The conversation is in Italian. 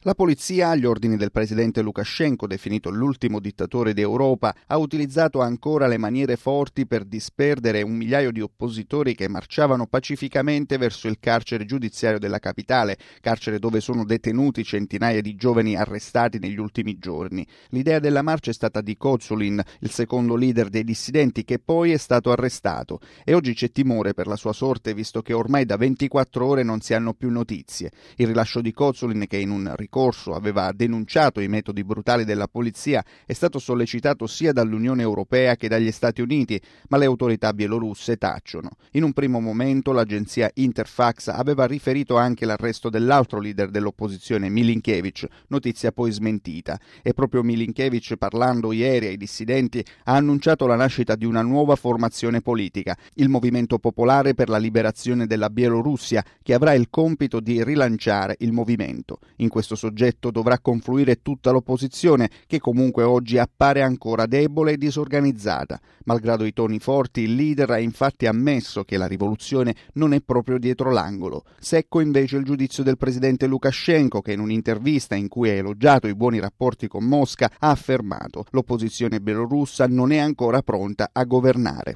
La polizia, agli ordini del presidente Lukashenko, definito l'ultimo dittatore d'Europa, ha utilizzato ancora le maniere forti per disperdere 1 migliaio di oppositori che marciavano pacificamente verso il carcere giudiziario della capitale, carcere dove sono detenuti centinaia di giovani arrestati negli ultimi giorni. L'idea della marcia è stata di Kozulin, il secondo leader dei dissidenti, che poi è stato arrestato. E oggi c'è timore per la sua sorte, visto che ormai da 24 ore non si hanno più notizie. Il rilascio di Kozulin, che in un ricorso aveva denunciato i metodi brutali della polizia, è stato sollecitato sia dall'Unione Europea che dagli Stati Uniti, ma le autorità bielorusse tacciono. In un primo momento l'agenzia Interfax aveva riferito anche l'arresto dell'altro leader dell'opposizione, Milinkevich, notizia poi smentita. E proprio Milinkevich, parlando ieri ai dissidenti, ha annunciato la nascita di una nuova formazione politica, il Movimento Popolare per la Liberazione della Bielorussia, che avrà il compito di rilanciare il movimento. In questo soggetto dovrà confluire tutta l'opposizione, che comunque oggi appare ancora debole e disorganizzata. Malgrado i toni forti, il leader ha infatti ammesso che la rivoluzione non è proprio dietro l'angolo. Secco invece il giudizio del presidente Lukashenko, che in un'intervista in cui ha elogiato i buoni rapporti con Mosca ha affermato: l'opposizione bielorussa non è ancora pronta a governare.